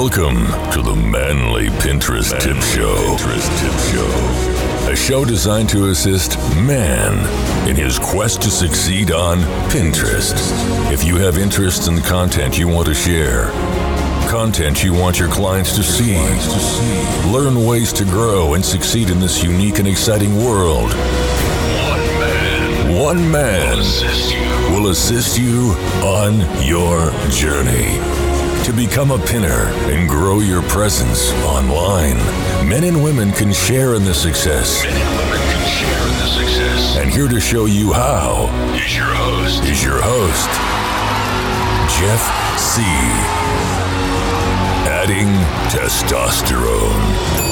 Welcome to the Manly Pinterest Tip Show. A show designed to assist man in his quest to succeed on Pinterest. If you have interest in the content you want to share, content you want your clients to see, learn ways to grow and succeed in this unique and exciting world, one man will assist you on your journey to become a pinner and grow your presence online. Men and women can share in the success. And here to show you how is your host, Jeff C. Adding testosterone,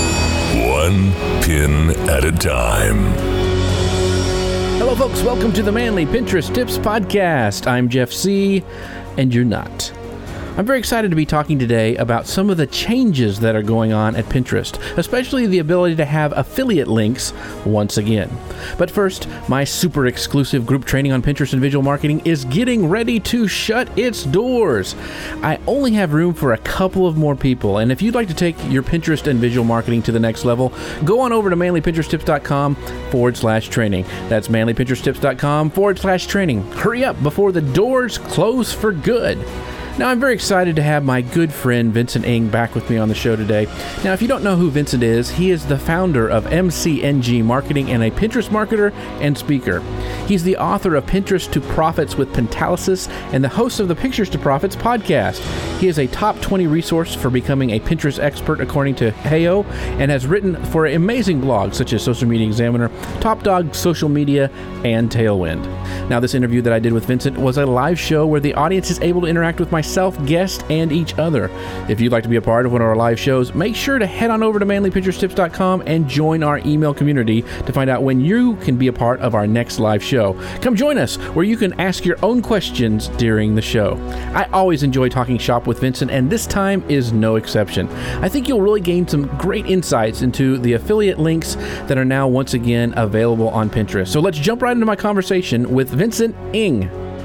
one pin at a time. Hello, folks. Welcome to the Manly Pinterest Tips Podcast. I'm Jeff C., and you're not. I'm very excited to be talking today about some of the changes that are going on at Pinterest, especially the ability to have affiliate links once again. But first, my super exclusive group training on Pinterest and visual marketing is getting ready to shut its doors. I only have room for a couple of more people, and if you'd like to take your Pinterest and visual marketing to the next level, go on over to manlypinteresttips.com/training. That's manlypinteresttips.com/training. Hurry up before the doors close for good. Now, I'm very excited to have my good friend Vincent Ng back with me on the show today. Now, if you don't know who Vincent is, he is the founder of MCNG Marketing and a Pinterest marketer and speaker. He's the author of Pinterest to Profits with Pentalysis and the host of the Pictures to Profits podcast. He is a top 20 resource for becoming a Pinterest expert according to Heyo, and has written for amazing blogs such as Social Media Examiner, Top Dog Social Media, and Tailwind. Now, this interview that I did with Vincent was a live show where the audience is able to interact with myself, guests, and each other. If you'd like to be a part of one of our live shows, make sure to head on over to manlypinteresttips.com and join our email community to find out when you can be a part of our next live show. Come join us where you can ask your own questions during the show. I always enjoy talking shop with Vincent, and this time is no exception. I think you'll really gain some great insights into the affiliate links that are now once again available on Pinterest. So let's jump right into my conversation with Vincent Ng.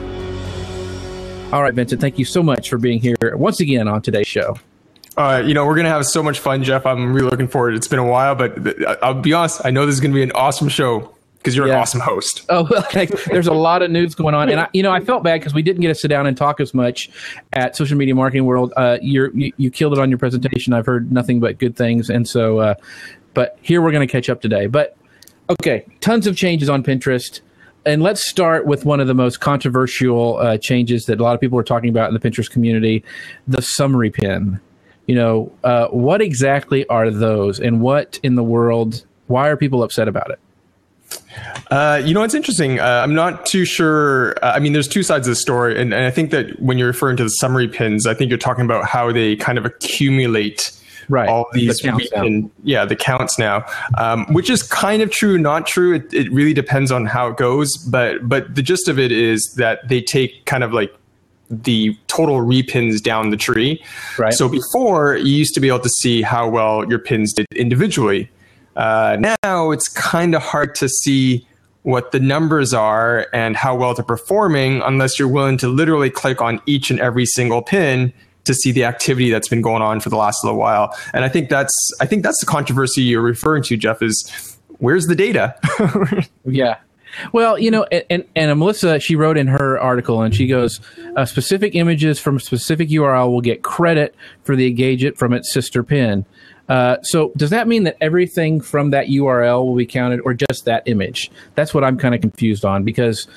All right, Vincent, thank you so much for being here once again on today's show. We're going to have so much fun, Jeff. I'm really looking forward. It's been a while, but I'll be honest, I know this is going to be an awesome show because you're an awesome host. Oh, well, there's a lot of news going on. And I felt bad because we didn't get to sit down and talk as much at Social Media Marketing World. You killed it on your presentation. I've heard nothing but good things. And so, but here we're going to catch up today. But okay, tons of changes on Pinterest. And let's start with one of the most controversial changes that a lot of people are talking about in the Pinterest community, the summary pin. What exactly are those, and what in the world, why are people upset about it? It's interesting. I'm not too sure. There's two sides of the story. And I think that when you're referring to the summary pins, I think you're talking about how they kind of accumulate all these the counts now, which is kind of true, not true. It really depends on how it goes. But the gist of it is that they take kind of like the total repins down the tree. Right. So before, you used to be able to see how well your pins did individually. Now it's kind of hard to see what the numbers are and how well they're performing unless you're willing to literally click on each and every single pin to see the activity that's been going on for the last little while. And I think that's the controversy you're referring to, Jeff, is where's the data? Yeah. Well, and Melissa, she wrote in her article, and she goes, specific images from a specific URL will get credit for the engagement from its sister pin. So does that mean that everything from that URL will be counted, or just that image? That's what I'm kind of confused on, because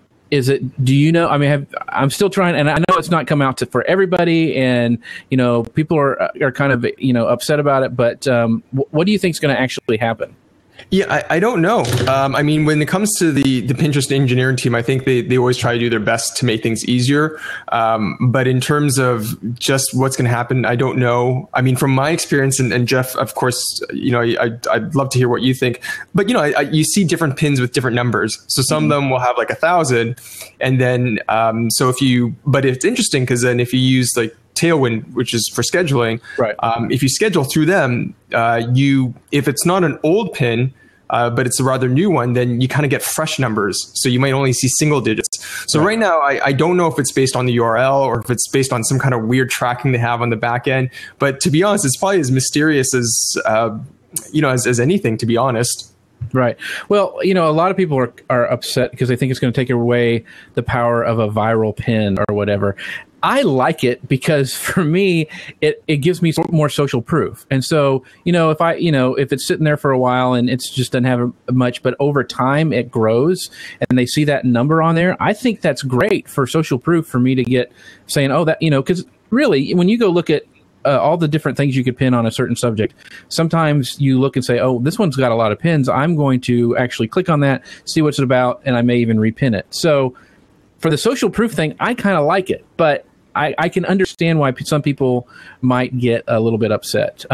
I'm still trying, and I know it's not come out for everybody, and, people are kind of, upset about it, but what do you think is going to actually happen? Yeah, I don't know. When it comes to the Pinterest engineering team, I think they always try to do their best to make things easier. But in terms of just what's going to happen, I don't know. From my experience, and Jeff, of course, I'd love to hear what you think. But, you see different pins with different numbers. So some of them will have like 1,000. And then, but it's interesting because then if you use like Tailwind, which is for scheduling. Right. If you schedule through them, if it's not an old pin, but it's a rather new one, then you kind of get fresh numbers. So you might only see single digits. So right now, I don't know if it's based on the URL or if it's based on some kind of weird tracking they have on the back end. But to be honest, it's probably as mysterious as, as anything, to be honest. Right. Well, a lot of people are upset because they think it's going to take away the power of a viral pin or whatever. I like it because for me, it gives me more social proof. And so, if it's sitting there for a while and it's just doesn't have much, but over time it grows and they see that number on there, I think that's great for social proof for me to get saying, oh, that, because really when you go look at all the different things you could pin on a certain subject, sometimes you look and say, oh, this one's got a lot of pins. I'm going to actually click on that, see what it's about, and I may even repin it. So for the social proof thing, I kind of like it, but I can understand why some people might get a little bit upset.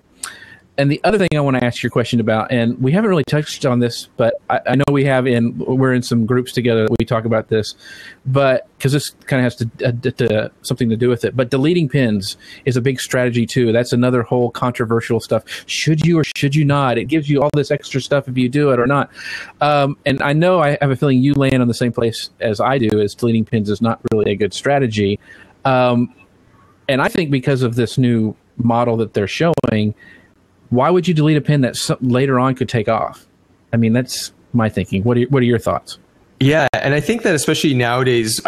And the other thing I want to ask your question about, and we haven't really touched on this, but I know we're in some groups together that we talk about this, but because this kind of has to something to do with it. But deleting pins is a big strategy too. That's another whole controversial stuff. Should you or should you not? It gives you all this extra stuff if you do it or not. And I know I have a feeling you land on the same place as I do, is deleting pins is not really a good strategy. And I think because of this new model that they're showing, why would you delete a pin that later on could take off? I mean, that's my thinking. What are your thoughts? Yeah, and I think that especially nowadays,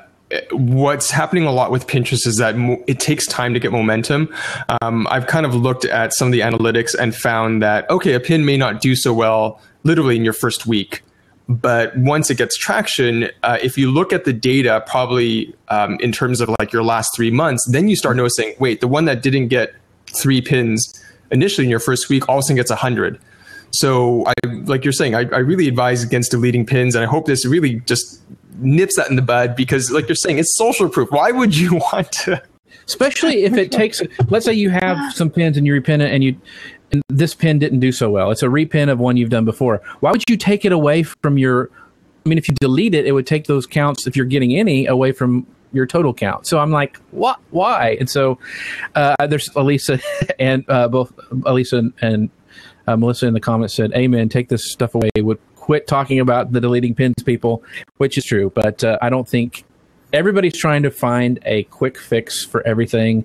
what's happening a lot with Pinterest is that it takes time to get momentum. I've kind of looked at some of the analytics and found that, okay, a pin may not do so well literally in your first week. But once it gets traction, if you look at the data, probably in terms of like your last 3 months, then you start noticing, wait, the one that didn't get 3 pins initially in your first week all of a sudden gets 100. So like you're saying, I really advise against deleting pins. And I hope this really just nips that in the bud, because like you're saying, it's social proof. Why would you want to? Especially if it takes, let's say you have some pins and you repin it and this pin didn't do so well. It's a repin of one you've done before. Why would you take it away from if you delete it, it would take those counts, if you're getting any, away from your total count. So I'm like, what? Why? And so there's Elisa and both Elisa and Melissa in the comments said, amen, take this stuff away. Would quit talking about the deleting pins people, which is true. But I don't think everybody's trying to find a quick fix for everything.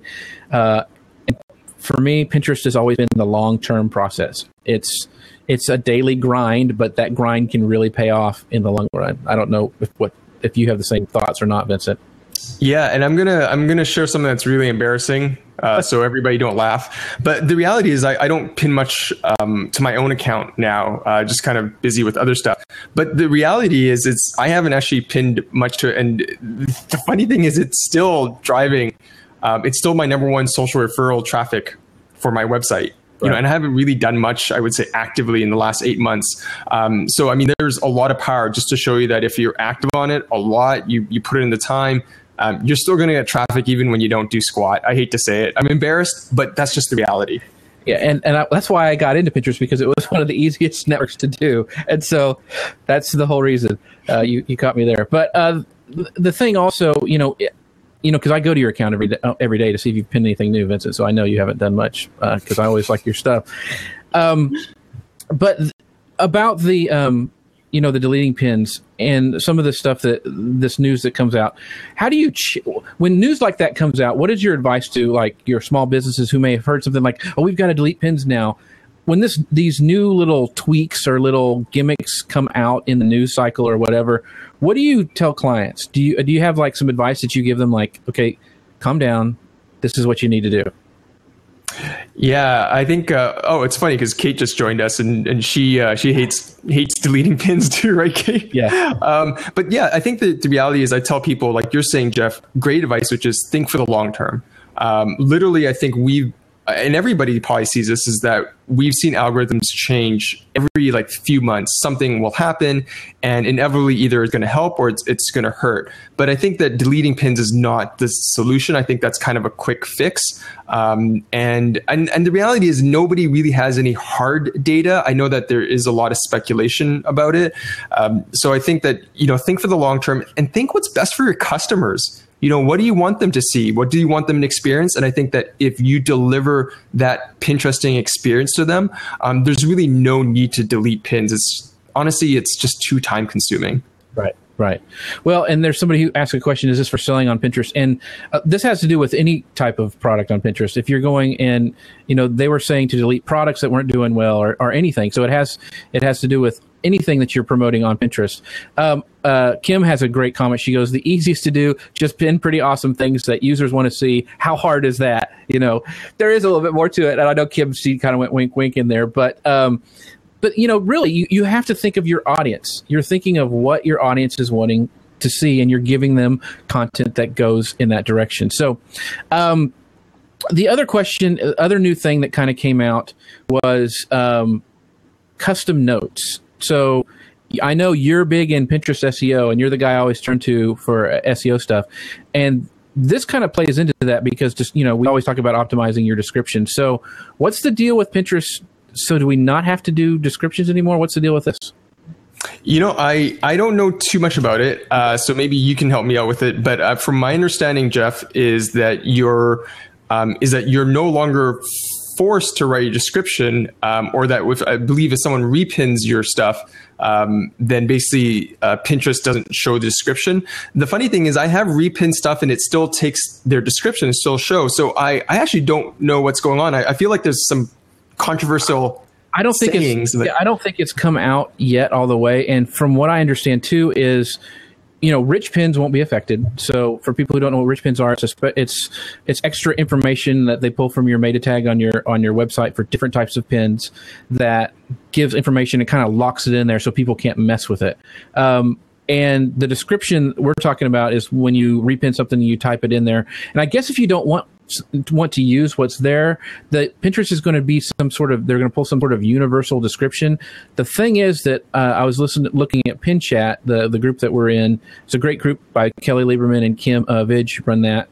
For me, Pinterest has always been the long-term process. It's a daily grind, but that grind can really pay off in the long run. I don't know if you have the same thoughts or not, Vincent. Yeah, and I'm gonna share something that's really embarrassing, so everybody don't laugh. But the reality is, I don't pin much to my own account now. Just kind of busy with other stuff. But the reality is, I haven't actually pinned much to it. And the funny thing is, it's still driving. It's still my number one social referral traffic for my website. Right. And I haven't really done much, I would say, actively in the last 8 months. So, I mean, there's a lot of power just to show you that if you're active on it a lot, you put it in the time, you're still going to get traffic even when you don't do squat. I hate to say it. I'm embarrassed, but that's just the reality. Yeah, and that's why I got into Pinterest, because it was one of the easiest networks to do. And so that's the whole reason you caught me there. But the thing also, because I go to your account every day to see if you've pinned anything new, Vincent. So I know you haven't done much because I always like your stuff. But about the the deleting pins and some of the stuff this news that comes out, how do you when news like that comes out? What is your advice to like your small businesses who may have heard something like, "Oh, we've got to delete pins now"? When these new little tweaks or little gimmicks come out in the news cycle or whatever, what do you tell clients? Do you have like some advice that you give them, like, okay, calm down, this is what you need to do? Yeah, I think. It's funny because Kate just joined us, and she hates deleting pins too, right, Kate? Yeah. But yeah, I think the reality is, I tell people, like you're saying, Jeff, great advice, which is think for the long term. Literally, I think and everybody probably sees this, is that we've seen algorithms change every like few months. Something will happen, and inevitably either it's going to help or it's going to hurt. But I think that deleting pins is not the solution. I think that's kind of a quick fix. And the reality is, nobody really has any hard data. I know that there is a lot of speculation about it. So I think that, think for the long term and think what's best for your customers. what do you want them to see? What do you want them to experience? And I think that if you deliver that Pinteresting experience to them, there's really no need to delete pins. It's just too time consuming. Right. Well, and there's somebody who asked a question, is this for selling on Pinterest? And this has to do with any type of product on Pinterest. If you're going and, they were saying to delete products that weren't doing well or anything. So it has to do with anything that you're promoting on Pinterest. Kim has a great comment. She goes, the easiest to do, just pin pretty awesome things that users want to see. How hard is that? There is a little bit more to it. And I know Kim, she kind of went wink, wink in there, but really, you have to think of your audience. You're thinking of what your audience is wanting to see, and you're giving them content that goes in that direction. So the other new thing that kind of came out was custom notes. So I know you're big in Pinterest SEO, and you're the guy I always turn to for SEO stuff. And this kind of plays into that because we always talk about optimizing your description. So what's the deal with Pinterest? So do we not have to do descriptions anymore? What's the deal with this? I don't know too much about it, so maybe you can help me out with it. But from my understanding, Jeff, is that you're no longer forced to write a description, or that I believe if someone repins your stuff, then basically Pinterest doesn't show the description. The funny thing is I have repinned stuff and it still takes their description and still shows. So I actually don't know what's going on. I feel like there's some controversial I don't think it's come out yet all the way. And from what I understand too is, rich pins won't be affected. So for people who don't know what rich pins are, it's extra information that they pull from your meta tag on your website for different types of pins that gives information and kind of locks it in there so people can't mess with it. And the description we're talking about is when you repin something, you type it in there. And I guess if you don't want to use what's there, the Pinterest is going to be they're going to pull some sort of universal description. The thing is that I was looking at PinChat, the group that we're in. It's a great group by Kelly Lieberman and Kim Vidge run that.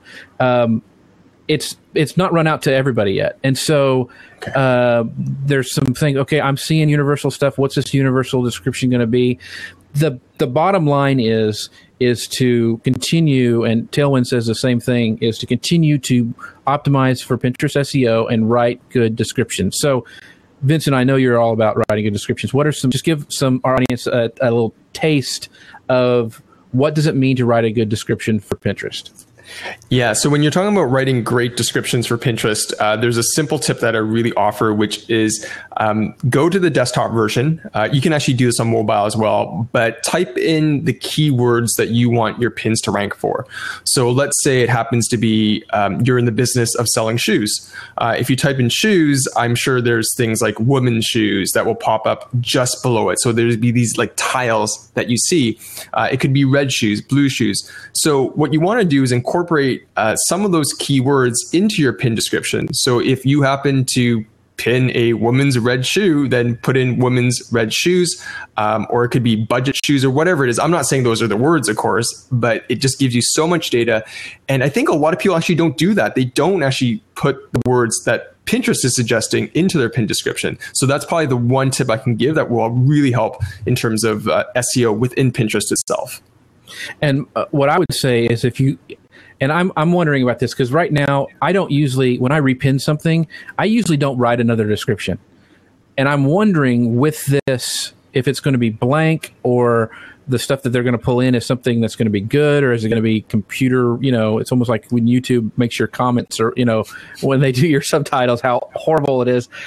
It's not run out to everybody yet. And so there's some things, I'm seeing universal stuff. What's this universal description going to be? The bottom line is to continue, and Tailwind says the same thing, is to continue to optimize for Pinterest SEO and write good descriptions. So, Vincent, I know you're all about writing good descriptions. Just give our audience a little taste of what does it mean to write a good description for Pinterest? Yeah, so when you're talking about writing great descriptions for Pinterest, there's a simple tip that I really offer, which is go to the desktop version. You can actually do this on mobile as well, but type in the keywords that you want your pins to rank for. So let's say it happens to be you're in the business of selling shoes. If you type in shoes, I'm sure there's things like women's shoes that will pop up just below it. So there'd be these like tiles that you see. It could be red shoes, blue shoes. So what you want to do is incorporate some of those keywords into your pin description. So if you happen to pin a woman's red shoe, then put in women's red shoes, or it could be budget shoes or whatever it is. I'm not saying those are the words, of course, but it just gives you so much data. And I think a lot of people actually don't do that. They don't actually put the words that Pinterest is suggesting into their pin description. So that's probably the one tip I can give that will really help in terms of SEO within Pinterest itself. And what I would say is and I'm wondering about this because right now I don't usually, when I repin something, I usually don't write another description. And I'm wondering with this, if it's going to be blank or the stuff that they're going to pull in is something that's going to be good, or is it going to be computer, it's almost like when YouTube makes your comments or, when they do your subtitles, how horrible it is.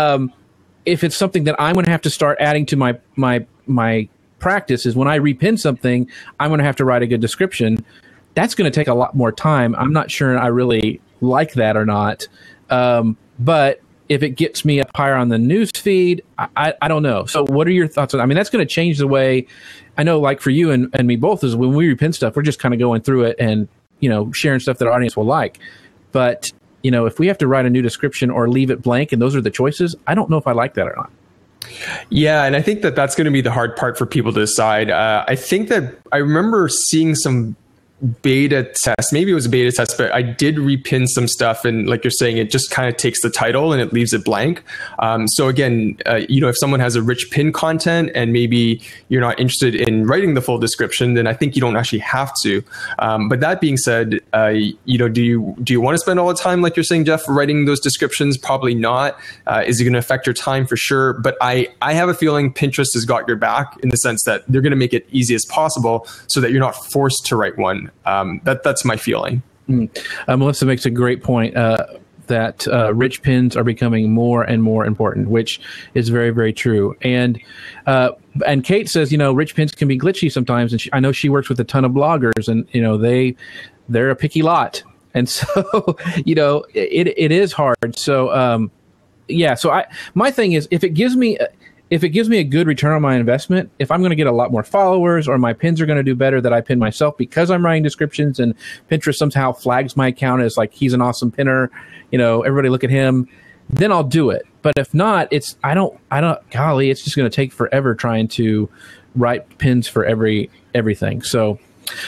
If it's something that I'm going to have to start adding to my practice is when I repin something, I'm going to have to write a good description. That's going to take a lot more time. I'm not sure I really like that or not. But if it gets me up higher on the news feed, I don't know. So what are your thoughts on that? I mean, that's going to change the way, I know like for you and me both, is when we repin stuff, we're just kind of going through it and, sharing stuff that our audience will like. But, if we have to write a new description or leave it blank and those are the choices, I don't know if I like that or not. Yeah, and I think that that's going to be the hard part for people to decide. I think that I remember seeing some beta test. Maybe it was a beta test, but I did repin some stuff. And like you're saying, it just kind of takes the title and it leaves it blank. So again, if someone has a rich pin content and maybe you're not interested in writing the full description, then I think you don't actually have to. But that being said, do you want to spend all the time, like you're saying, Jeff, writing those descriptions? Probably not. Is it going to affect your time? For sure. But I have a feeling Pinterest has got your back in the sense that they're going to make it easy as possible so that you're not forced to write one. That's my feeling. Melissa makes a great point that rich pins are becoming more and more important, which is very, very true. And Kate says, rich pins can be glitchy sometimes. And I know she works with a ton of bloggers, and they're a picky lot. And so, it is hard. So, So my thing is, if it gives me a good return on my investment, if I'm going to get a lot more followers or my pins are going to do better that I pin myself because I'm writing descriptions and Pinterest somehow flags my account as like, he's an awesome pinner, everybody look at him, then I'll do it. But if not, it's just going to take forever trying to write pins for everything. So,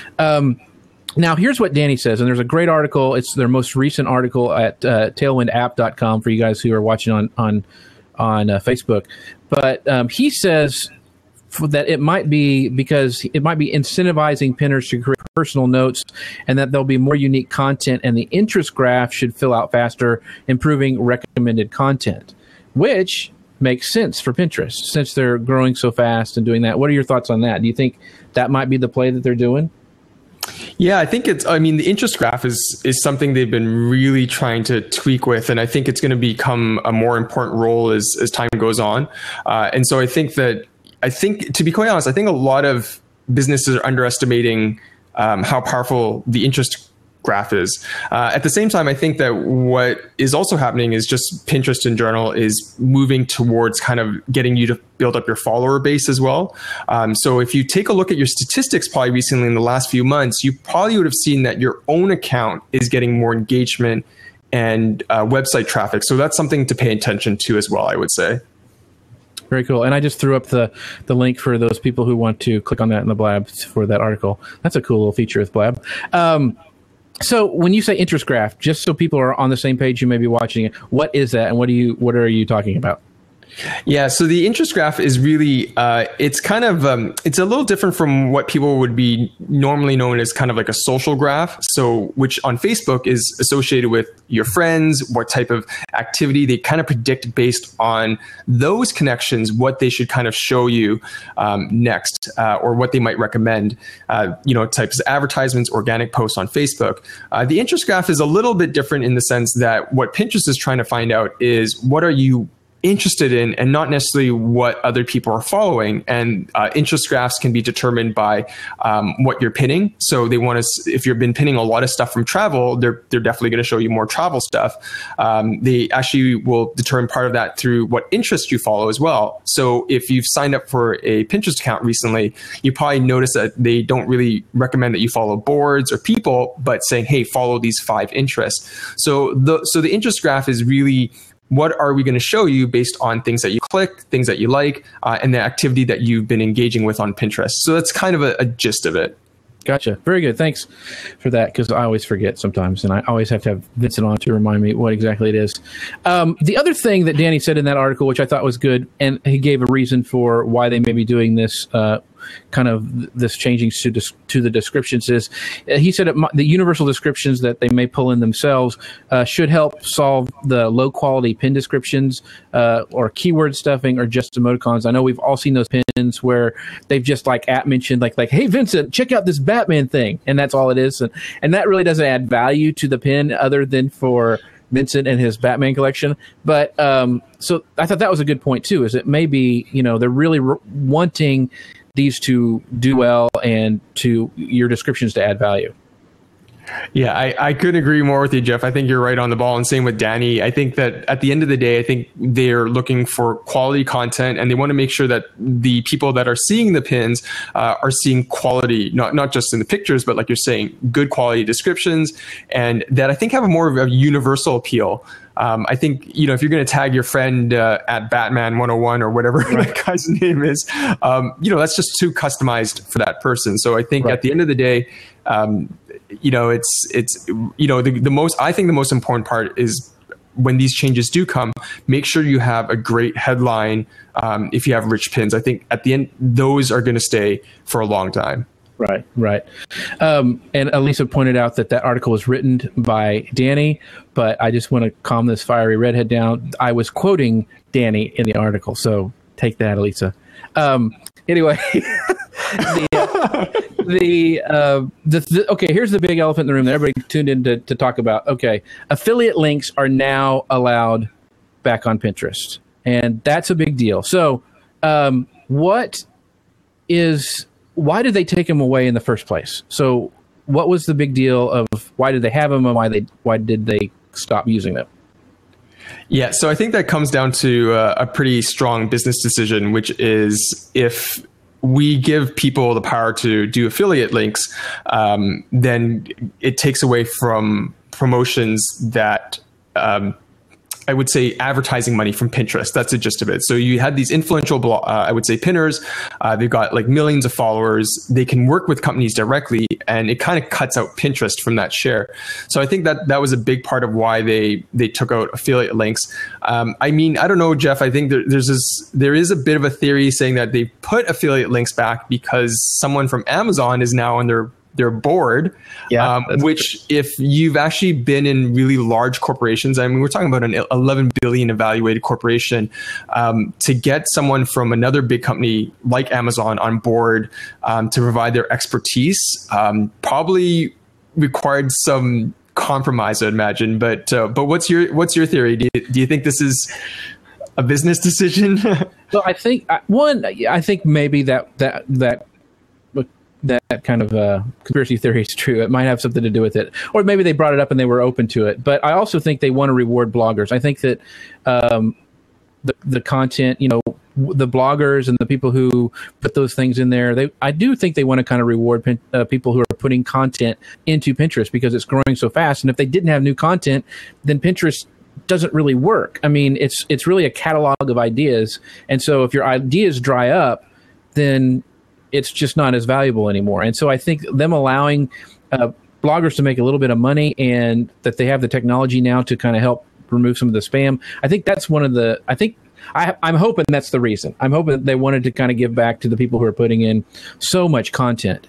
now here's what Danny says, and there's a great article. It's their most recent article at tailwindapp.com for you guys who are watching on Facebook. But he says that it might be because it might be incentivizing pinners to create personal notes, and that there'll be more unique content, and the interest graph should fill out faster, improving recommended content, which makes sense for Pinterest since they're growing so fast and doing that. What are your thoughts on that? Do you think that might be the play that they're doing? Yeah, I think the interest graph is something they've been really trying to tweak with, and I think it's going to become a more important role as time goes on. And so I think, to be quite honest, I think a lot of businesses are underestimating how powerful the interest graph is. At the same time, I think that what is also happening is just Pinterest in general is moving towards kind of getting you to build up your follower base as well. So if you take a look at your statistics probably recently in the last few months, you probably would have seen that your own account is getting more engagement and website traffic. So that's something to pay attention to as well, I would say. Very cool. And I just threw up the link for those people who want to click on that in the Blab for that article. That's a cool little feature with Blab. So when you say interest graph, just so people are on the same page who may be watching it, what is that, and what are you talking about? Yeah, so the interest graph is really, it's kind of, it's a little different from what people would be normally known as kind of like a social graph. So, which on Facebook is associated with your friends, what type of activity they kind of predict based on those connections, what they should kind of show you next, or what they might recommend, types of advertisements, organic posts on Facebook. The interest graph is a little bit different in the sense that what Pinterest is trying to find out is what are you interested in, and not necessarily what other people are following. And interest graphs can be determined by what you're pinning. So they want to, if you've been pinning a lot of stuff from travel, they're definitely going to show you more travel stuff. They actually will determine part of that through what interest you follow as well. So if you've signed up for a Pinterest account recently, you probably notice that they don't really recommend that you follow boards or people, but saying, hey, follow these 5 interests. So the interest graph is really, what are we going to show you based on things that you click, things that you like, and the activity that you've been engaging with on Pinterest. So that's kind of a gist of it. Gotcha. Very good. Thanks for that, because I always forget sometimes, and I always have to have Vincent on to remind me what exactly it is. The other thing that Danny said in that article, which I thought was good, and he gave a reason for why they may be doing this, kind of this changing to the descriptions, is he said the universal descriptions that they may pull in themselves should help solve the low quality pin descriptions or keyword stuffing or just emoticons. I know we've all seen those pins where they've just like mentioned like, hey Vincent, check out this Batman thing, and that's all it is, and that really doesn't add value to the pin other than for Vincent and his Batman collection. But so I thought that was a good point too, is it may be, they're really wanting these to do well and to your descriptions to add value. Yeah, I couldn't agree more with you, Jeff. I think you're right on the ball, and same with Danny. I think that at the end of the day, I think they're looking for quality content, and they want to make sure that the people that are seeing the pins are seeing quality, not just in the pictures, but like you're saying, good quality descriptions, and that I think have a more of a universal appeal. I think, if you're going to tag your friend at Batman 101 or whatever that guy's name is, that's just too customized for that person. So I think at the end of the day, I think the most important part is when these changes do come, make sure you have a great headline. If you have rich pins, I think at the end, those are going to stay for a long time. Right. And Elisa pointed out that article was written by Danny, but I just want to calm this fiery redhead down. I was quoting Danny in the article, so take that, Elisa. Anyway, okay, here's the big elephant in the room that everybody tuned in to talk about. Okay, affiliate links are now allowed back on Pinterest, and that's a big deal. So, why did they take them away in the first place? So what was the big deal of why did they have them and why did they stop using them? Yeah, so I think that comes down to a pretty strong business decision, which is if we give people the power to do affiliate links, then it takes away from promotions that I would say advertising money from Pinterest. That's the gist of it. So you had these influential, I would say, pinners. They've got like millions of followers. They can work with companies directly, and it kind of cuts out Pinterest from that share. So I think that was a big part of why they took out affiliate links. I mean, I don't know, Jeff. I think there is a bit of a theory saying that they put affiliate links back because someone from Amazon is now on their board, which if you've actually been in really large corporations, I mean, we're talking about an 11 billion evaluated corporation, to get someone from another big company like Amazon on board to provide their expertise probably required some compromise, I'd imagine. But what's your theory? Do you think this is a business decision? Well, I think maybe that kind of conspiracy theory is true. It might have something to do with it. Or maybe they brought it up and they were open to it. But I also think they want to reward bloggers. I think that the content, the bloggers and the people who put those things in there, I do think they want to kind of reward people who are putting content into Pinterest because it's growing so fast. And if they didn't have new content, then Pinterest doesn't really work. I mean, it's really a catalog of ideas. And so if your ideas dry up, then it's just not as valuable anymore. And so I think them allowing bloggers to make a little bit of money and that they have the technology now to kind of help remove some of the spam, I think that's I'm hoping that's the reason. I'm hoping they wanted to kind of give back to the people who are putting in so much content.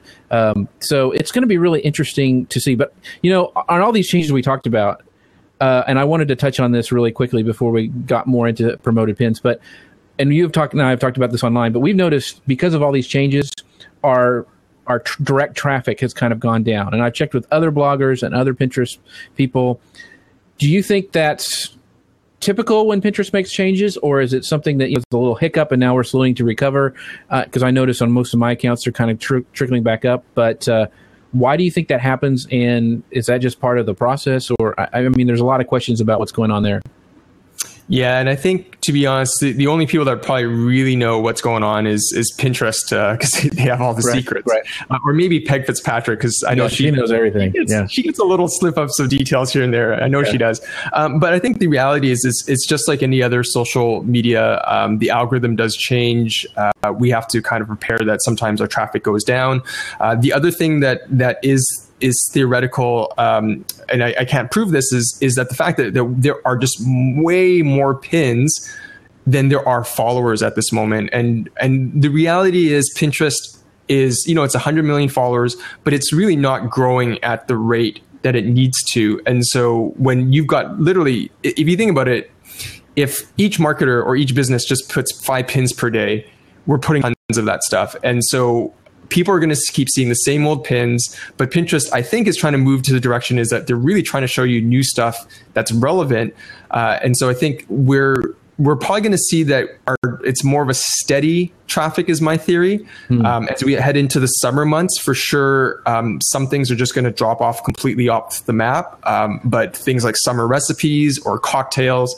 So it's going to be really interesting to see. But, on all these changes we talked about, and I wanted to touch on this really quickly before we got more into promoted pins, and I've talked about this online, but we've noticed because of all these changes, our direct traffic has kind of gone down. And I've checked with other bloggers and other Pinterest people. Do you think that's typical when Pinterest makes changes, or is it something that is a little hiccup and now we're slowing to recover? Because I notice on most of my accounts they're kind of trickling back up. But why do you think that happens? And is that just part of the process? Or I mean, there's a lot of questions about what's going on there. Yeah, and I think, to be honest, the only people that probably really know what's going on is Pinterest, because they have all the secrets. Right. Or maybe Peg Fitzpatrick, because I know she knows everything. She gets a little slip-ups of details here and there. I know she does. But I think the reality is it's just like any other social media. The algorithm does change. We have to kind of prepare that sometimes our traffic goes down. The other thing that is theoretical, and I can't prove this, is that the fact that there are just way more pins than there are followers at this moment. And the reality is Pinterest is, it's 100 million followers, but it's really not growing at the rate that it needs to. And so when you've got literally, if you think about it, if each marketer or each business just puts 5 pins per day, we're putting tons of that stuff. And so people are going to keep seeing the same old pins, but Pinterest, I think, is trying to move to the direction is that they're really trying to show you new stuff that's relevant. And so I think we're probably going to see that it's more of a steady traffic is my theory. As we head into the summer months, for sure, some things are just going to drop off completely off the map. But things like summer recipes or cocktails,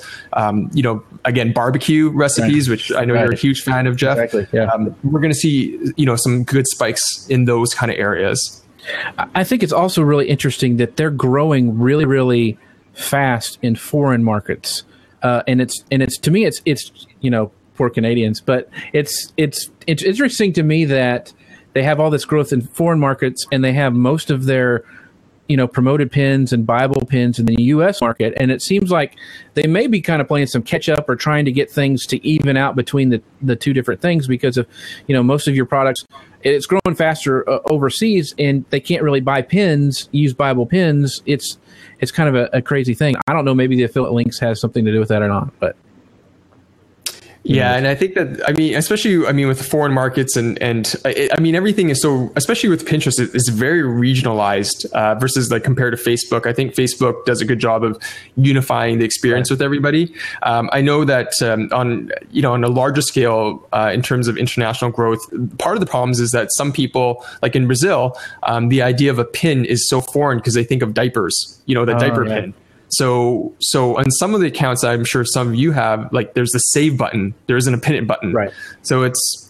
again, barbecue recipes, which I know you're a huge fan of, Jeff. Exactly. Yeah. We're going to see, some good spikes in those kind of areas. I think it's also really interesting that they're growing really, really fast in foreign markets. And it's to me, it's for Canadians, but it's interesting to me that they have all this growth in foreign markets and they have most of their promoted pins and Bible pins in the U.S. market, and it seems like they may be kind of playing some catch up or trying to get things to even out between the two different things because of, most of your products, it's growing faster overseas, and they can't really buy pins, use Bible pins. It's kind of a crazy thing. I don't know, maybe the affiliate links has something to do with that or not, but. Yeah, and I think that, especially with the foreign markets and everything is so, especially with Pinterest, it's very regionalized versus like compared to Facebook. I think Facebook does a good job of unifying the experience with everybody. I know that on a larger scale, in terms of international growth, part of the problems is that some people, like in Brazil, the idea of a pin is so foreign because they think of diapers, the diaper pin. So on some of the accounts, I'm sure some of you have, like, there's the save button. There isn't a pin it button. Right. So it's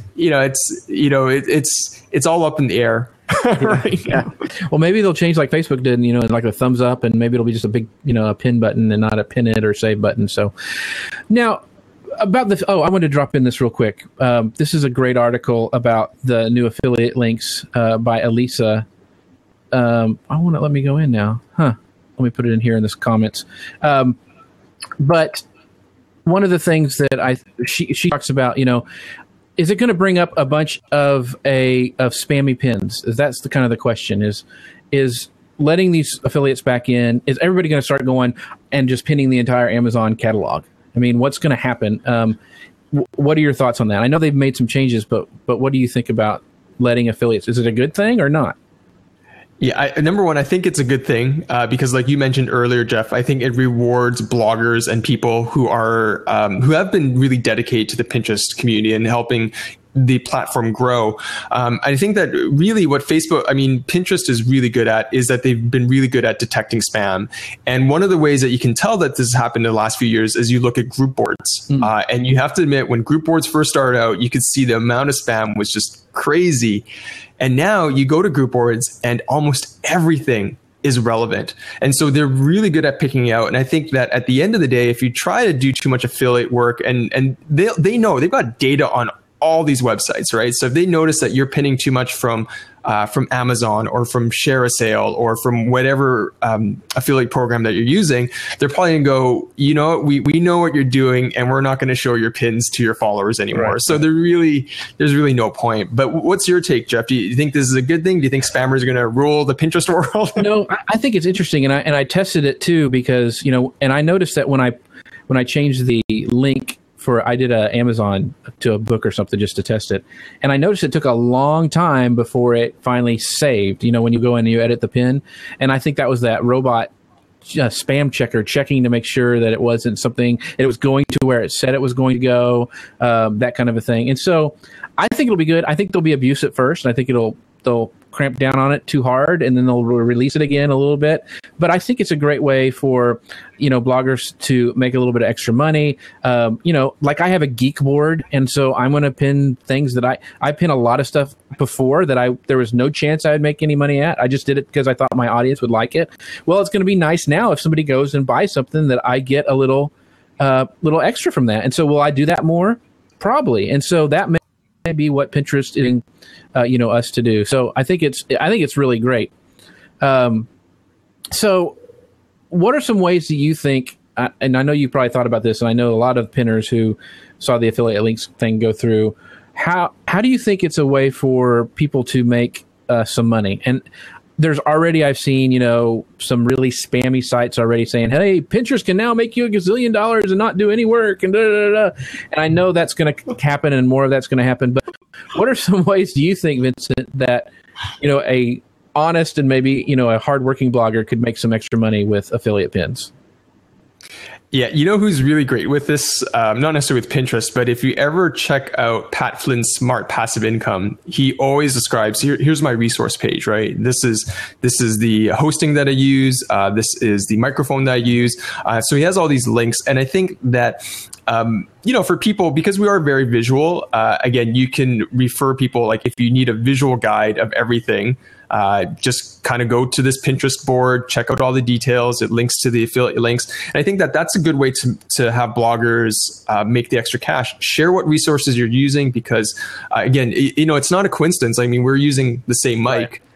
all up in the air right now. Well, maybe they'll change like Facebook did, like a thumbs up, and maybe it'll be just a big, a pin button and not a pin it or save button. So now about the, I wanted to drop in this real quick. This is a great article about the new affiliate links by Elisa. Let me go in now. Let me put it in here in the comments. But one of the things that she talks about, is it going to bring up a bunch of spammy pins? That's the kind of the question is letting these affiliates back in. Is everybody going to start going and just pinning the entire Amazon catalog? I mean, what's going to happen? What are your thoughts on that? I know they've made some changes, but what do you think about letting affiliates? Is it a good thing or not? Yeah, number one, I think it's a good thing because, like you mentioned earlier, Jeff, I think it rewards bloggers and people who are who have been really dedicated to the Pinterest community and helping the platform grow. I think that really what Pinterest is really good at is that they've been really good at detecting spam. And one of the ways that you can tell that this has happened in the last few years is you look at group boards. And you have to admit, when group boards first started out, you could see the amount of spam was just crazy. And now you go to group boards and almost everything is relevant. And so they're really good at picking out. And I think that at the end of the day, if you try to do too much affiliate work, and they know they've got data on all these websites, right? So if they notice that you're pinning too much from Amazon or from ShareASale or from whatever affiliate program that you're using, they're probably gonna go, we know what you're doing, and we're not going to show your pins to your followers anymore. Right. So there's really no point. But what's your take, Jeff? Do you think this is a good thing? Do you think spammers are going to rule the Pinterest world? No, I think it's interesting, and I tested it too because and I noticed that when I changed the link. I did a Amazon to a book or something just to test it. And I noticed it took a long time before it finally saved, when you go in and you edit the pin. And I think that was that robot spam checker checking to make sure that it wasn't something, it was going to where it said it was going to go, that kind of a thing. And so I think it'll be good. I think there'll be abuse at first. And I think they'll cramp down on it too hard, and then they'll release it again a little bit. But I think it's a great way for, bloggers to make a little bit of extra money. Like I have a geek board, and so I'm going to pin things that I pin a lot of stuff before that there was no chance I would make any money at. I just did it because I thought my audience would like it. Well, it's going to be nice now if somebody goes and buys something that I get a little extra from that. And so will I do that more? Probably. And so that may be what Pinterest is us to do. So I think it's really great. So what are some ways that you think, and I know you probably thought about this, and I know a lot of pinners who saw the affiliate links thing go through, how do you think it's a way for people to make some money? And there's already, I've seen, some really spammy sites already saying, hey, Pinterest can now make you $1 gazillion and not do any work and And I know that's going to happen and more of that's going to happen. But what are some ways do you think, Vincent, that, a honest and maybe, a hardworking blogger could make some extra money with affiliate pins? Yeah, who's really great with this? Not necessarily with Pinterest, but if you ever check out Pat Flynn's Smart Passive Income, he always describes, here's my resource page, right? This is the hosting that I use. This is the microphone that I use. So he has all these links. And I think that, for people, because we are very visual, again, you can refer people, like if you need a visual guide of everything, just kind of go to this Pinterest board, check out all the details. It links to the affiliate links. And I think that that's a good way to have bloggers make the extra cash. Share what resources you're using because, again, it's not a coincidence. I mean, we're using the same mic.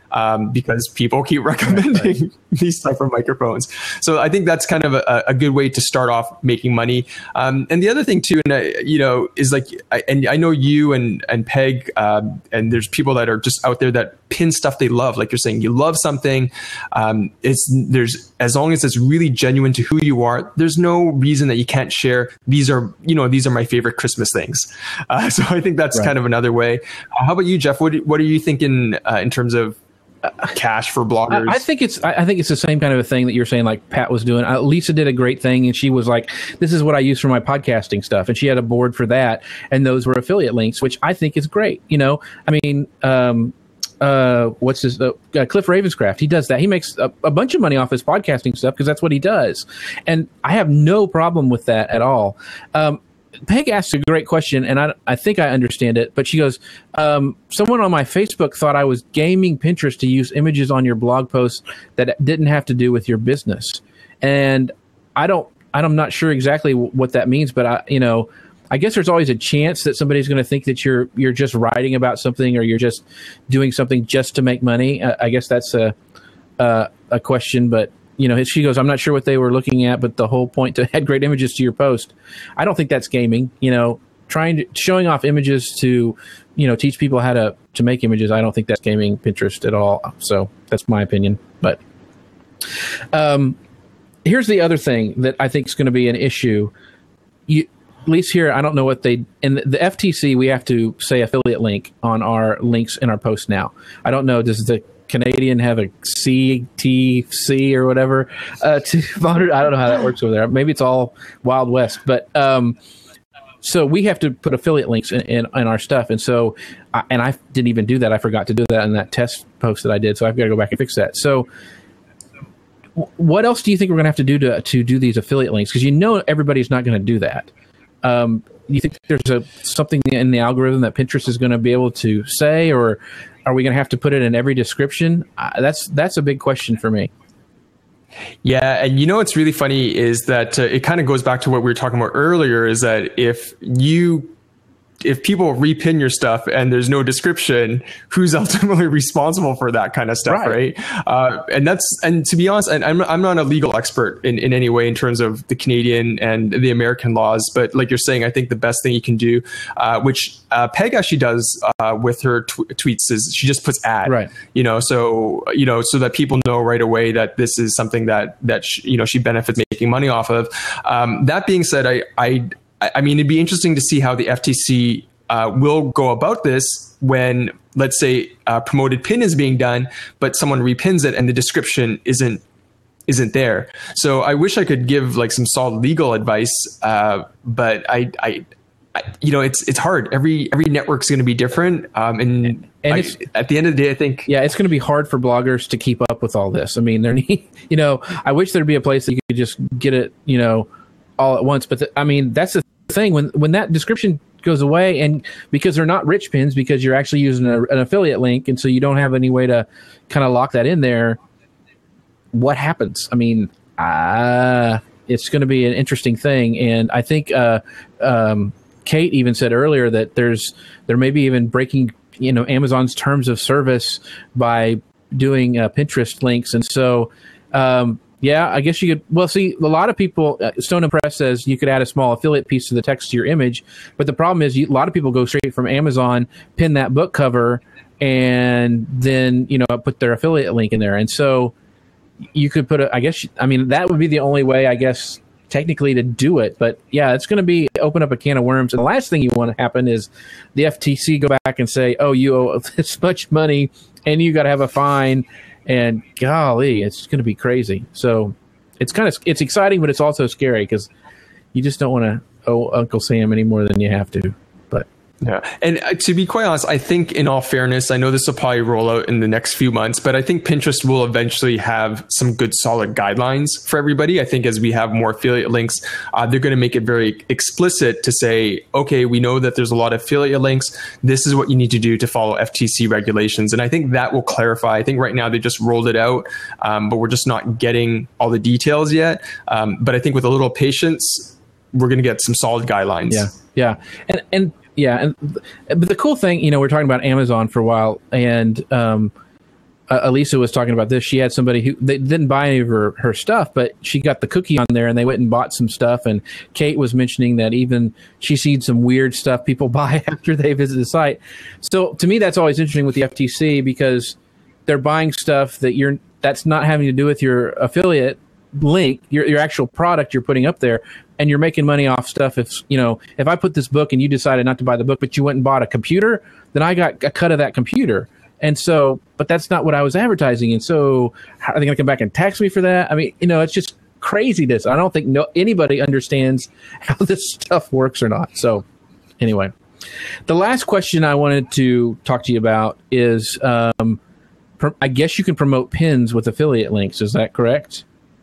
because people keep recommending these type of microphones. So I think that's kind of a good way to start off making money. And the other thing too, is like, I know you and Peg, and there's people that are just out there that pin stuff they love. Like you're saying, you love something. There's, as long as it's really genuine to who you are, there's no reason that you can't share. These are my favorite Christmas things. So I think that's kind of another way. How about you, Jeff? What are you thinking in terms of cash for bloggers? I think it's the same kind of a thing that you're saying, like Pat was doing. Lisa did a great thing, and she was like, this is what I use for my podcasting stuff, and she had a board for that, and those were affiliate links, which I think is great. I mean, what's his Cliff Ravenscraft, he does that. He makes a bunch of money off his podcasting stuff because that's what he does, and I have no problem with that at all. Peg asked a great question, and I think I understand it, but she goes, someone on my Facebook thought I was gaming Pinterest to use images on your blog posts that didn't have to do with your business. And I'm not sure exactly what that means, but I guess there's always a chance that somebody's going to think that you're just writing about something, or you're just doing something just to make money. I guess that's a question, but she goes, I'm not sure what they were looking at, but the whole point to add great images to your post. I don't think that's gaming. Showing off images to, teach people how to make images. I don't think that's gaming Pinterest at all. So that's my opinion. But here's the other thing that I think is going to be an issue. At least here, I don't know what in the FTC, we have to say affiliate link on our links in our post now. I don't know. Does the Canadian have a CTC or whatever to monitor? I don't know how that works over there. Maybe it's all Wild West, but so we have to put affiliate links in our stuff, and so I didn't even do that. I forgot to do that in that test post that I did, so I've got to go back and fix that. So what else do you think we're going to have to do to do these affiliate links? Because everybody's not going to do that. You think there's something in the algorithm that Pinterest is going to be able to say, or are we going to have to put it in every description? That's a big question for me. Yeah, and what's really funny is that it kind of goes back to what we were talking about earlier, is that if people repin your stuff and there's no description, who's ultimately responsible for that kind of stuff, right? And to be honest, and I'm not a legal expert in any way in terms of the Canadian and the American laws, but like you're saying, I think the best thing you can do, which Peg actually does with her tweets, is she just puts ad, right? So that people know right away that this is something that she benefits making money off of. That being said, I mean, it'd be interesting to see how the FTC will go about this when, let's say, promoted pin is being done, but someone repins it and the description isn't there. So I wish I could give like some solid legal advice, but it's hard. Every network's going to be different, and at the end of the day, I think it's going to be hard for bloggers to keep up with all this. I mean, I wish there'd be a place that you could just get it, all at once. But that's the thing, when that description goes away, and because they're not rich pins, because you're actually using an affiliate link, and so you don't have any way to kind of lock that in there, what happens? I mean, it's going to be an interesting thing. And I think Kate even said earlier that there may be even breaking Amazon's terms of service by doing Pinterest links. And so I guess you could. Well, see, a lot of people, Stone and Press says you could add a small affiliate piece to the text to your image. But the problem is a lot of people go straight from Amazon, pin that book cover, and then, put their affiliate link in there. And so you could put that would be the only way, I guess, technically to do it. But yeah, it's going to open up a can of worms. And the last thing you want to happen is the FTC go back and say, oh, you owe this much money and you got to have a fine. And golly, it's going to be crazy. So it's exciting, but it's also scary because you just don't want to owe Uncle Sam any more than you have to. But yeah, and to be quite honest, I think in all fairness, I know this will probably roll out in the next few months, but I think Pinterest will eventually have some good solid guidelines for everybody. I think as we have more affiliate links, they're going to make it very explicit to say, okay, we know that there's a lot of affiliate links. This is what you need to do to follow FTC regulations. And I think that will clarify. I think right now they just rolled it out, but we're just not getting all the details yet. But I think with a little patience, we're going to get some solid guidelines. Yeah. But the cool thing, we're talking about Amazon for a while, and Elisa was talking about this. She had somebody who they didn't buy any of her stuff, but she got the cookie on there, and they went and bought some stuff. And Kate was mentioning that even she's seen some weird stuff people buy after they visit the site. So to me, that's always interesting with the FTC, because they're buying stuff that's not having to do with your affiliate link, your actual product you're putting up there, and you're making money off stuff. If I put this book and you decided not to buy the book, but you went and bought a computer, then I got a cut of that computer. And so, but that's not what I was advertising. And so, how are they going to come back and tax me for that? I mean, it's just craziness. I don't think anybody understands how this stuff works or not. So, anyway, the last question I wanted to talk to you about is, I guess you can promote pins with affiliate links. Is that correct?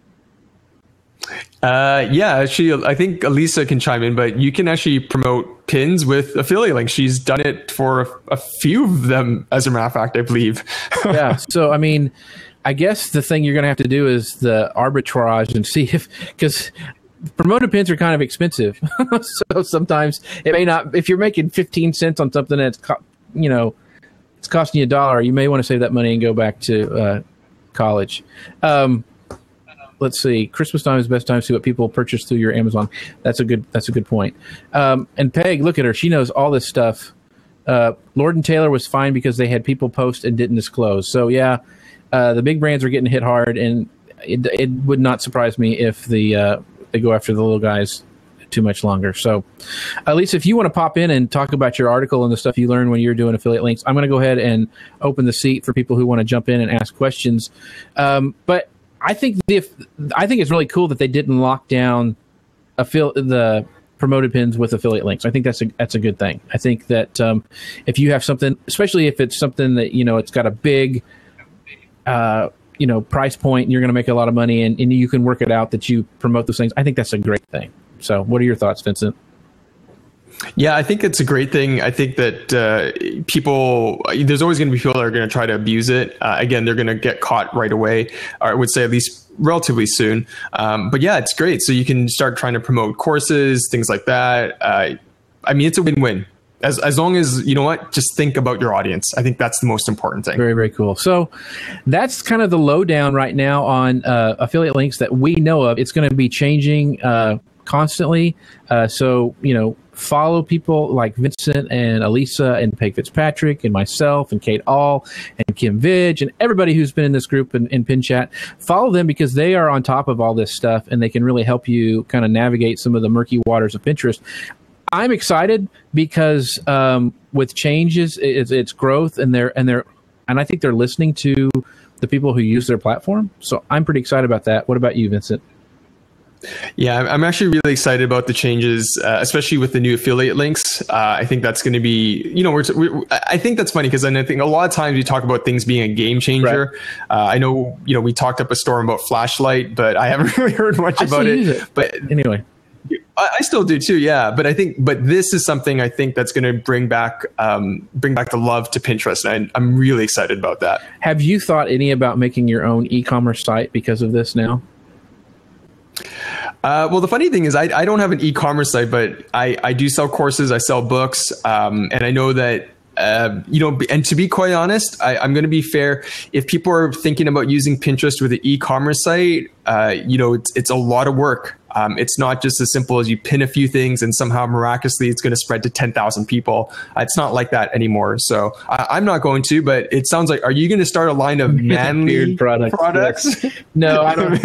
Yeah, actually, I think Elisa can chime in, but you can actually promote pins with affiliate links. She's done it for a few of them, as a matter of fact, I believe. Yeah. So, I mean, I guess the thing you're going to have to do is the arbitrage and see because promoted pins are kind of expensive. So sometimes it may not, if you're making 15 cents on something that's, it's costing you $1, you may want to save that money and go back to college. Let's see. Christmas time is the best time to see what people purchase through your Amazon. That's a good point. And Peg, look at her. She knows all this stuff. Lord & Taylor was fine because they had people post and didn't disclose. So yeah, the big brands are getting hit hard, and it would not surprise me if they go after the little guys too much longer. So, Lisa, if you want to pop in and talk about your article and the stuff you learned when you're doing affiliate links, I'm going to go ahead and open the seat for people who want to jump in and ask questions. But I think it's really cool that they didn't lock down the promoted pins with affiliate links. I think that's a good thing. I think that if you have something, especially if it's something that it's got a big price point and you're going to make a lot of money and you can work it out that you promote those things, I think that's a great thing. So, what are your thoughts, Vincent? Yeah, I think it's a great thing. I think that there's always going to be people that are going to try to abuse it. Again, they're going to get caught right away, or I would say at least relatively soon. But yeah, it's great. So you can start trying to promote courses, things like that. I mean, it's a win-win. As long as, just think about your audience. I think that's the most important thing. Very, very cool. So that's kind of the lowdown right now on affiliate links that we know of. It's going to be changing constantly. So, follow people like Vincent and Elisa and Peg Fitzpatrick and myself and Kate All and Kim Vidge and everybody who's been in this group in Pin Chat. Follow them because they are on top of all this stuff and they can really help you kind of navigate some of the murky waters of Pinterest. I'm excited because with changes, it's growth, and I think they're listening to the people who use their platform. So I'm pretty excited about that. What about you, Vincent? Yeah, I'm actually really excited about the changes, especially with the new affiliate links. I think that's going to be, I think that's funny because I think a lot of times we talk about things being a game changer. Right. I know, we talked up a storm about Flashlight, but I haven't really heard much about it. But anyway, I still do too. Yeah. But this is something I think that's going to bring back the love to Pinterest. And I'm really excited about that. Have you thought any about making your own e-commerce site because of this now? Well, the funny thing is I don't have an e-commerce site, but I do sell courses. I sell books. And I know that, and to be quite honest, I'm going to be fair. If people are thinking about using Pinterest with an e-commerce site, it's a lot of work. It's not just as simple as you pin a few things and somehow miraculously it's going to spread to 10,000 people. It's not like that anymore. So I'm not going to, but it sounds like, are you going to start a line of manly products? Yes. No, I don't.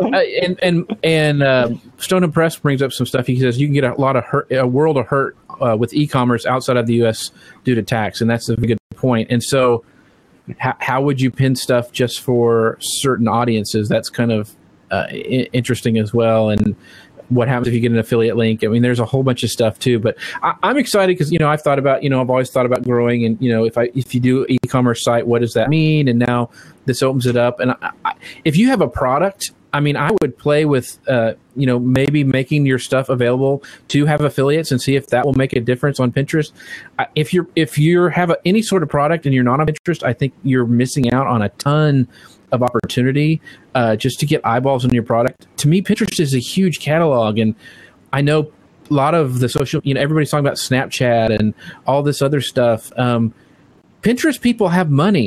And Stone and Press brings up some stuff. He says you can get a world of hurt with e-commerce outside of the U.S. due to tax. And that's a good point. And so how would you pin stuff just for certain audiences? That's kind of interesting as well. And what happens if you get an affiliate link? I mean, there's a whole bunch of stuff too, but I'm excited because, I've thought about, I've always thought about growing and, if you do an e-commerce site, what does that mean? And now this opens it up. And if you have a product, I mean, I would play with, maybe making your stuff available to have affiliates and see if that will make a difference on Pinterest. If you have any sort of product and you're not on Pinterest, I think you're missing out on a ton of opportunity just to get eyeballs on your product. To me, Pinterest is a huge catalog, and I know a lot of the social, everybody's talking about Snapchat and all this other stuff. Pinterest people have money.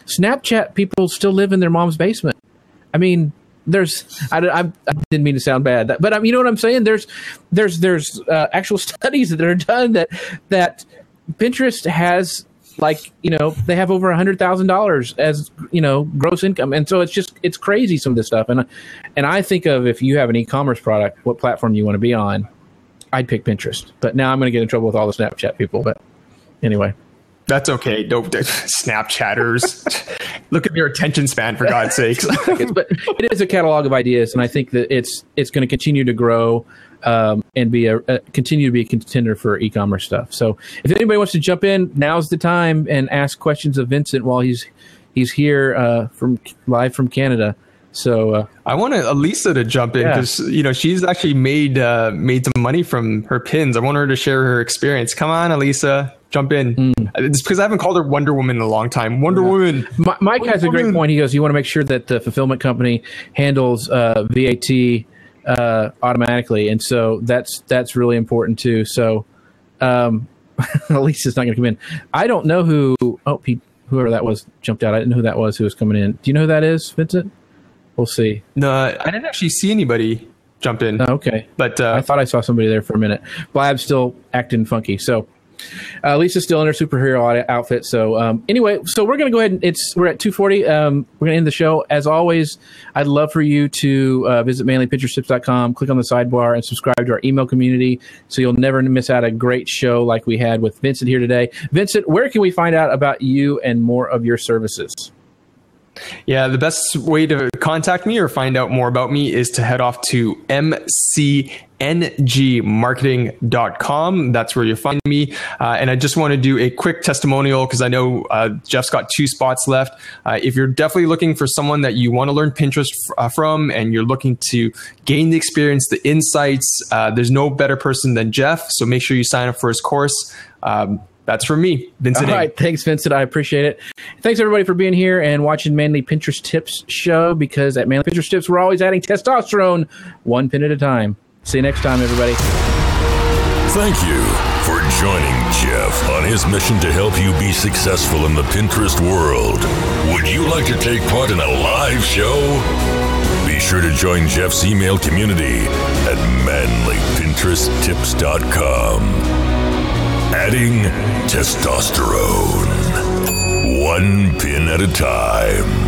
Snapchat people still live in their mom's basement. I mean, I didn't mean to sound bad, but you know what I'm saying? There's actual studies that are done that Pinterest has, like, you know, they have over $100,000 as, you know, gross income. And so it's crazy, some of this stuff. And I think of, if you have an e-commerce product, what platform you want to be on, I'd pick Pinterest. But now I'm going to get in trouble with all the Snapchat people. But anyway. That's okay. Don't Snapchatters. Look at your attention span, for God's sakes. But it is a catalog of ideas, and I think that it's going to continue to grow and be continue to be a contender for e-commerce stuff. So if anybody wants to jump in, now's the time and ask questions of Vincent while he's here live from Canada. So I want Elisa to jump in, because you know, she's actually made some money from her pins. I want her to share her experience. Come on, Elisa, jump in. It's because I haven't called her Wonder Woman in a long time. Wonder Woman. Mike has a great point. He goes, you want to make sure that the fulfillment company handles VAT automatically, and so that's really important too. So Elisa's not going to come in. I don't know whoever that was jumped out. I didn't know who that was who was coming in. Do you know who that is, Vincent? We'll see. No, I didn't actually see anybody jump in. Oh, okay. But I thought I saw somebody there for a minute. Blab's still acting funky. So Lisa's still in her superhero outfit. So anyway, so we're going to go ahead and we're at 2:40. We're going to end the show. As always, I'd love for you to visit manlypinteresttips.com, click on the sidebar, and subscribe to our email community so you'll never miss out a great show like we had with Vincent here today. Vincent, where can we find out about you and more of your services? Yeah, the best way to contact me or find out more about me is to head off to mcngmarketing.com. That's where you'll find me. And I just want to do a quick testimonial, because I know Jeff's got 2 spots left. If you're definitely looking for someone that you want to learn Pinterest from, and you're looking to gain the experience, the insights, there's no better person than Jeff. So make sure you sign up for his course. That's from me, Vincent. All right. Thanks, Vincent. I appreciate it. Thanks, everybody, for being here and watching Manly Pinterest Tips show, because at Manly Pinterest Tips, we're always adding testosterone one pin at a time. See you next time, everybody. Thank you for joining Jeff on his mission to help you be successful in the Pinterest world. Would you like to take part in a live show? Be sure to join Jeff's email community at manlypinteresttips.com. Adding testosterone, one pin at a time.